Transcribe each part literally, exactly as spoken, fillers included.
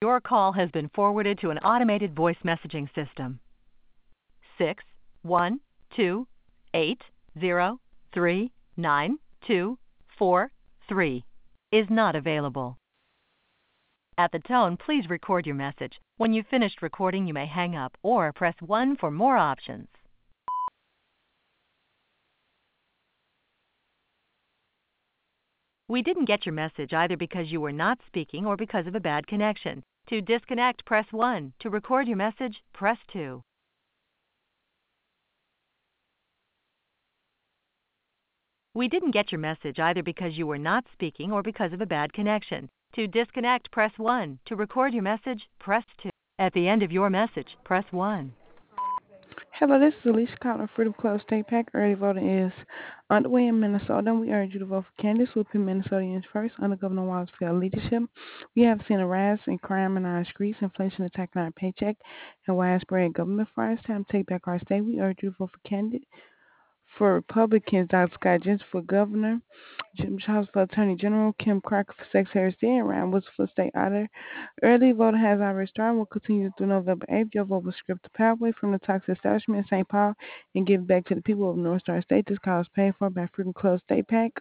Your call has been forwarded to an automated voice messaging system. Six one two eight zero three nine two four three is not available. At the tone, please record your message. When you've finished recording, you may hang up or press one for more options. We didn't get your message either because you were not speaking or because of a bad connection. To disconnect, press one. To record your message, press two. We didn't get your message either because you were not speaking or because of a bad connection. To disconnect, press one. To record your message, press two. At the end of your message, press one. Hello, this is Alicia calling Freedom Club State Pack. Early voting is underway in Minnesota. We urge you to vote for candidates who put Minnesotans first under Governor Walz's failed leadership. We have seen a rise in crime in our streets, inflation attacking our paycheck, and widespread government fraud. It's time to take back our state. We urge you to vote for candidates. For Republicans, Doctor Scott Jensen for governor, Jim Charles for attorney general, Kim Crocker for secretary of state, and Ryan Woods for state auditor. Early voting has already started. Will continue through November eighth. Your vote will script the pathway from the toxic establishment in Saint Paul and give back to the people of North Star State. This call is paid for by Freedom Club State Pack.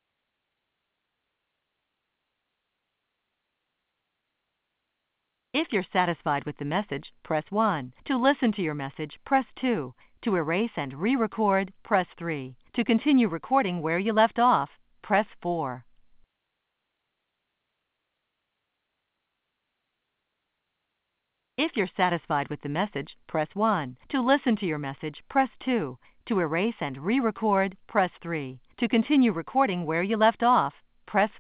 If you're satisfied with the message, press one. To listen to your message, press two. To erase and re-record, press three. To continue recording where you left off, press four. If you're satisfied with the message, press one. To listen to your message, press two. To erase and re-record, press three. To continue recording where you left off, press